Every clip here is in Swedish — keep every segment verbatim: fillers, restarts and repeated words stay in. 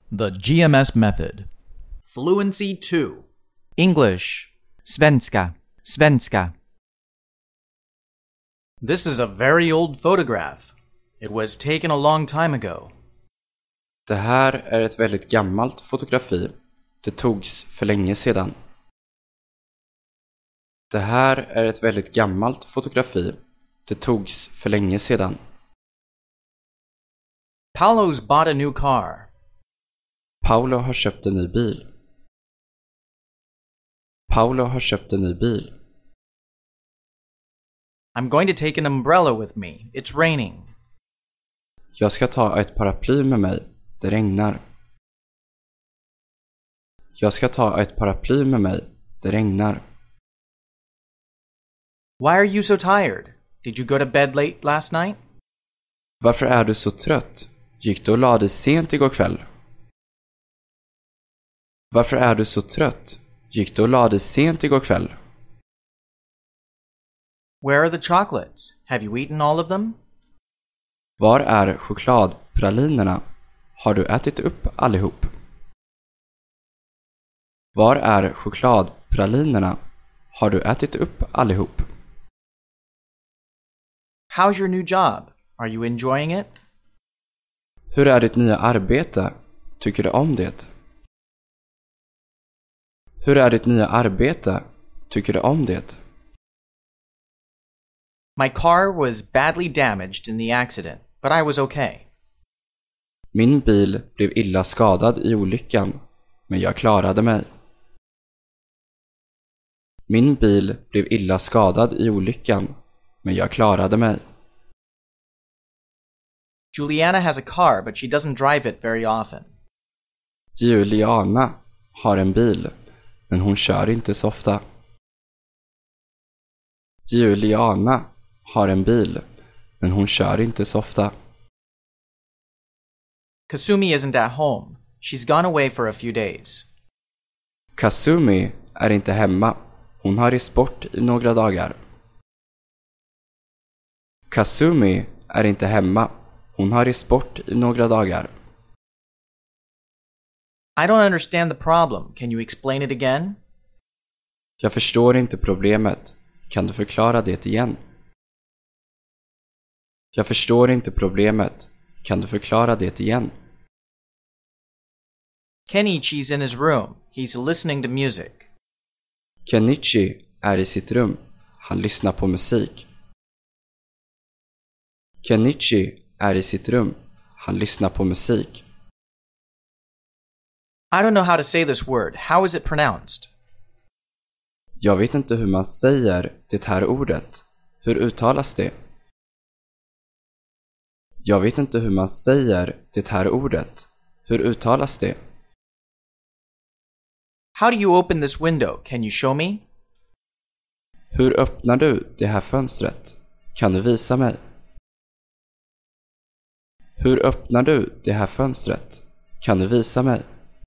The G M S Method. Fluency two. English. Svenska. Svenska. This is a very old photograph. It was taken a long time ago. Det här är ett väldigt gammalt fotografi. Det togs för länge sedan. Det här är ett väldigt gammalt fotografi. Det togs för länge sedan. Paolo's bought a new car. Paolo har köpt en ny bil. Paolo har köpt en ny bil. I'm going to take an umbrella with me. It's raining. Jag ska ta ett paraply med mig. Det regnar. Jag ska ta ett paraply med mig. Det regnar. Why are you so tired? Did you go to bed late last night? Varför är du så trött? Gick du och la dig sent igår kväll? Varför är du så trött? Gick du och la dig sent igår kväll? Where are the chocolates? Have you eaten all of them? Var är chokladpralinerna? Har du ätit upp allihop? Var är chokladpralinerna? Har du ätit upp allihop? How's your new job? Are you enjoying it? Hur är ditt nya arbete? Tycker du om det? Hur är ditt nya arbete? Tycker du om det? My car was badly damaged in the accident, but I was okay. Min bil blev illa skadad i olyckan, men jag klarade mig. Min bil blev illa skadad i olyckan, men jag klarade mig. Juliana has a car, but she doesn't drive it very often. Juliana har en bil, men hon kör inte så ofta. Juliana har en bil, men hon kör inte så ofta. Kasumi isn't at home. She's gone away for a few days. Kasumi är inte hemma. Hon har rest bort i några dagar. Kasumi är inte hemma. Hon har rest bort i några dagar. I don't understand the problem. Can you explain it again? Jag förstår inte problemet. Kan du förklara det igen? Jag förstår inte problemet. Kan du förklara det igen? Kenichi's in his room. He's listening to music. Kenichi är i sitt rum. Han lyssnar på musik. Kenichi är i sitt rum. Han lyssnar på musik. I don't know how to say this word. How is it pronounced? Jag vet inte hur man säger det här ordet. Hur uttalas det? Jag vet inte hur man säger det här ordet. Hur uttalas det? How do you open this window? Can you show me? Hur öppnar du det här fönstret? Kan du visa mig? Hur öppnar du det här fönstret? Kan du visa mig?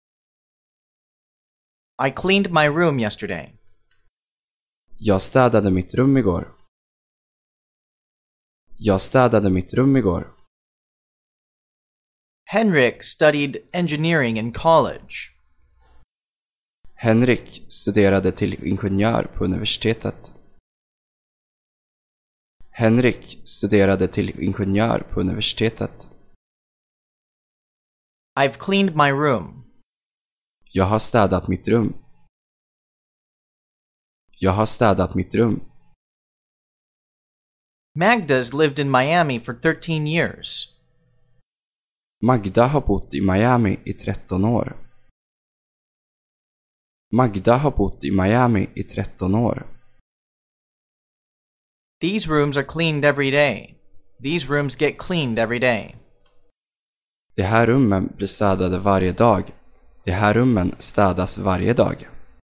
I cleaned my room yesterday. Jag städade mitt rum igår. Jag städade mitt rum igår. Henrik studied engineering in college. Henrik studerade till ingenjör på universitetet. Henrik studerade till ingenjör på universitetet. I've cleaned my room. Jag har städat mitt rum. Jag har städat mitt rum. Magda's lived in Miami for thirteen years. Magda har bott i Miami i tretton år. Magda har bott i Miami i tretton år. These rooms are cleaned every day. These rooms get cleaned every day. De här rummen blir städade varje dag. De här rummen städas varje dag.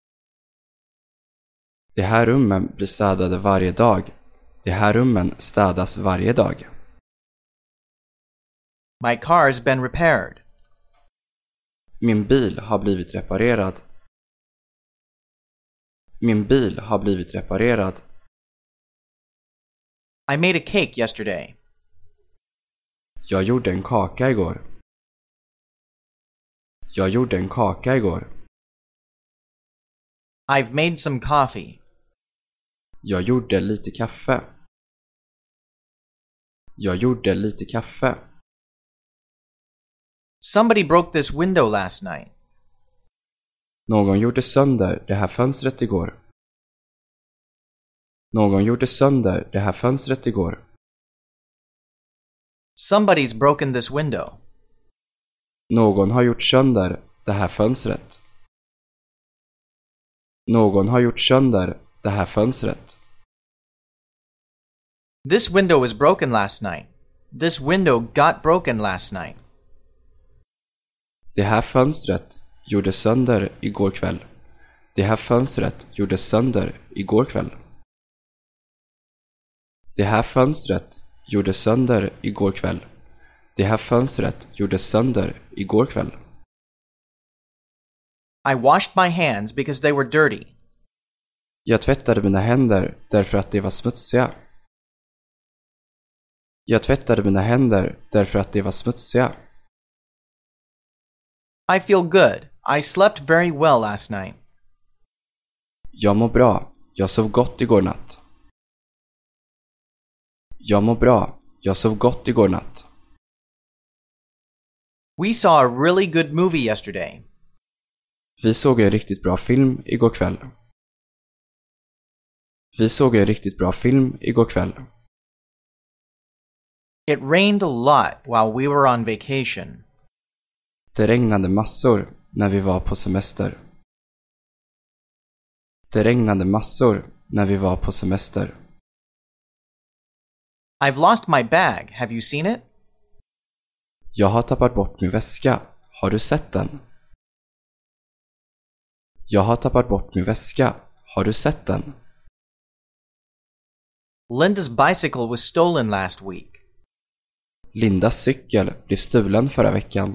De här rummen blir städade varje dag. De här rummen städas varje dag. My car's been repaired. Min bil har blivit reparerad. Min bil har blivit reparerad. I made a cake yesterday. Jag gjorde en kaka igår. Jag gjorde en kaka igår. I've made some coffee. Jag gjorde lite kaffe. Jag gjorde lite kaffe. Somebody broke this window last night. Någon gjorde sönder det här fönstret igår. Någon gjorde sönder det här fönstret igår. Somebody's broken this window. Någon har gjort sönder det här fönstret. Någon har gjort sönder det här fönstret. This window was broken last night. This window got broken last night. Det här fönstret gjorde sönder igår kväll. Det här fönstret gjorde sönder igår kväll. Det här fönstret gjorde sönder igår kväll. Det här fönstret gjorde sönder igår kväll. I washed my hands because they were dirty. Jag tvättade mina händer därför att de var smutsiga. Jag tvättade mina händer därför att de var smutsiga. I feel good. I slept very well last night. Jag mår bra. Jag sov gott igår natt. Jag mår bra. Jag sov gott igår natt. We saw a really good movie yesterday. Vi såg en riktigt bra film igår kväll. Vi såg en riktigt bra film igår kväll. It rained a lot while we were on vacation. Det regnade massor när vi var på semester. Det regnade massor när vi var på semester. I've lost my bag. Have you seen it? Jag har tappat bort min väska. Har du sett den? Jag har tappat bort min väska. Har du sett den? Linda's bicycle was stolen last week. Lindas cykel blev stulen förra veckan.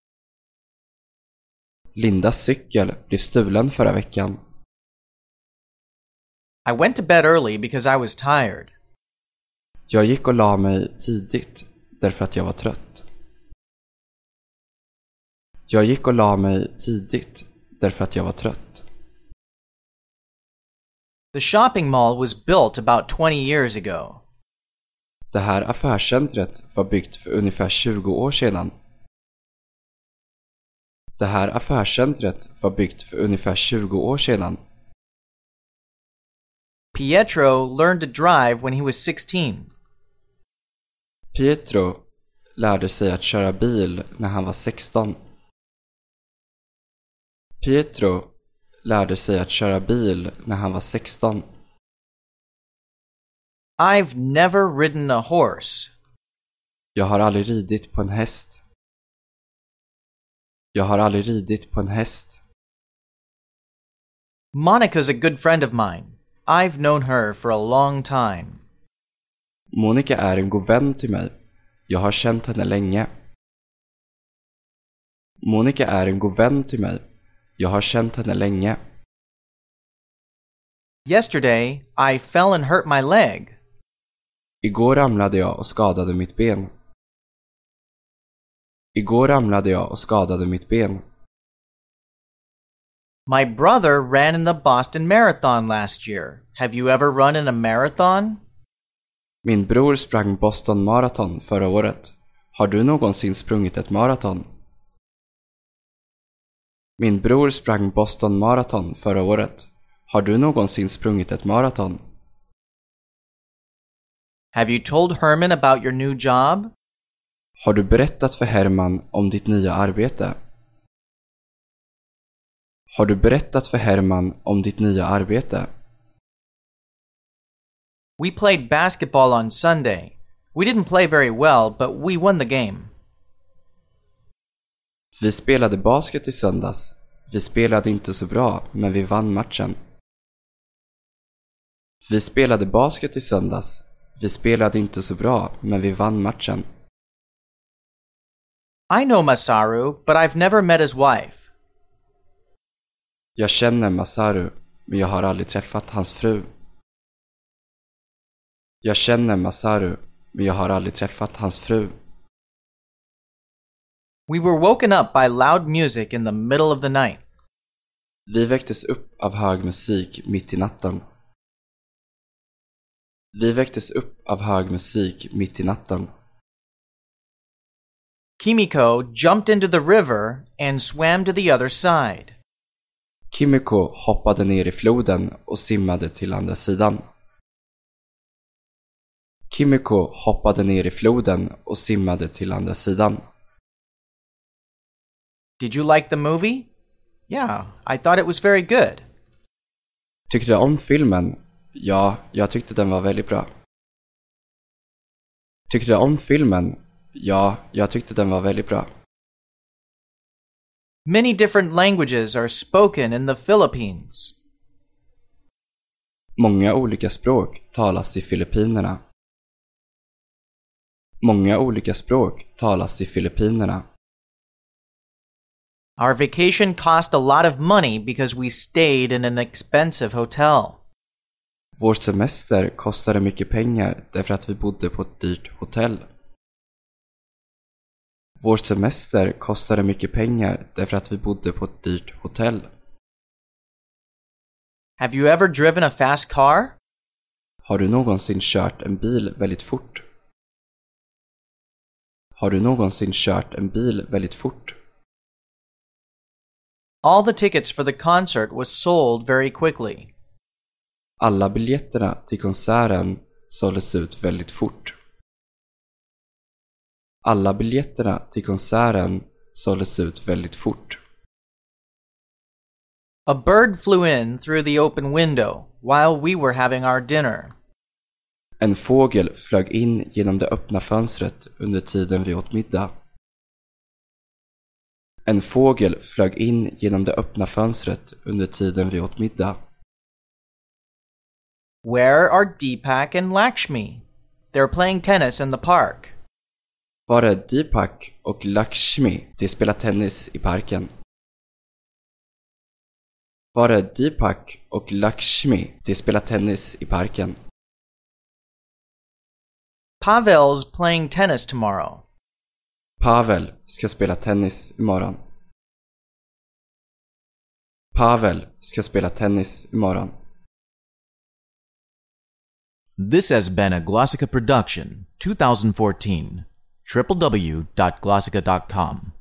Lindas cykel blev stulen förra veckan. I went to bed early because I was tired. Jag gick och la mig tidigt därför att jag var trött. Jag gick och la mig tidigt därför att jag var trött. The shopping mall was built about twenty years ago. Det här affärscentret var byggt för ungefär tjugo år sedan. Det här affärscentret var byggt för ungefär tjugo år sedan. Pietro learned to drive when he was sixteen. Pietro lärde sig att köra bil när han var sexton. Pietro lärde sig att köra bil när han var sexton. I've never ridden a horse. Jag har aldrig ridit på en häst. Jag har aldrig ridit på en häst. Monica's a good friend of mine. I've known her for a long time. Monica är en god vän till mig. Jag har känt henne länge. Monica är en god vän till mig. Jag har känt henne länge. Yesterday, I fell and hurt my leg. Igår ramlade jag och skadade mitt ben. Igår ramlade jag och skadade mitt ben. My brother ran in the Boston Marathon last year. Have you ever run in a marathon? Min bror sprang Boston Marathon förra året. Har du någonsin sprungit ett maraton? Min bror sprang Boston Marathon förra året. Har du någonsin sprungit ett maraton? Have you told Herman about your new job? Har du berättat för Herman om ditt nya arbete? Har du berättat för Herman om ditt nya arbete? We played basketball on Sunday. We didn't play very well, but we won the game. Vi spelade basket i söndags. Vi spelade inte så bra, men vi vann matchen. Vi spelade basket i söndags. Vi spelade inte så bra, men vi vann matchen. I know Masaru, but I've never met his wife. Jag känner Masaru, men jag har aldrig träffat hans fru. Jag känner Masaru, men jag har aldrig träffat hans fru. We were woken up by loud music in the middle of the night. Vi väcktes upp av hög musik mitt i natten. Vi väcktes upp av hög musik mitt i natten. Kimiko jumped into the river and swam to the other side. Kimiko hoppade ner i floden och simmade till andra sidan. Kimiko hoppade ner i floden och simmade till andra sidan. Did you like the movie? Yeah, I thought it was very good. Tyckte du om filmen? Ja, jag tyckte den var väldigt bra. Tyckte du om filmen? Ja, jag tyckte den var väldigt bra. Many different languages are spoken in the Philippines. Många olika språk talas i Filippinerna. Många olika språk talas i Filippinerna. Our vacation cost a lot of money because we stayed in an expensive hotel. Vår semester kostade mycket pengar därför att vi bodde på ett dyrt hotell. Vår semester kostade mycket pengar därför att vi bodde på ett dyrt hotell. Have you ever driven a fast car? Har du någonsin kört en bil väldigt fort? Har du någonsin kört en bil väldigt fort? All the tickets for the concert was sold very quickly. Alla biljetterna till konserten såldes ut väldigt fort. Alla biljetterna till konserten såldes ut väldigt fort. A bird flew in through the open window while we were having our dinner. En fågel flög in genom det öppna fönstret under tiden vi åt middag. En fågel flög in genom det öppna fönstret under tiden vi åt middag. Where are Deepak and Lakshmi? They're playing tennis in the park. Var är Deepak och Lakshmi? De spelar tennis i parken. Var är Deepak och Lakshmi? De spelar tennis i parken. Pavel's playing tennis tomorrow. Pavel ska spela tennis imorgon. Pavel ska spela tennis imorgon. This has been a Glossica production, twenty fourteen. w w w dot glossica dot com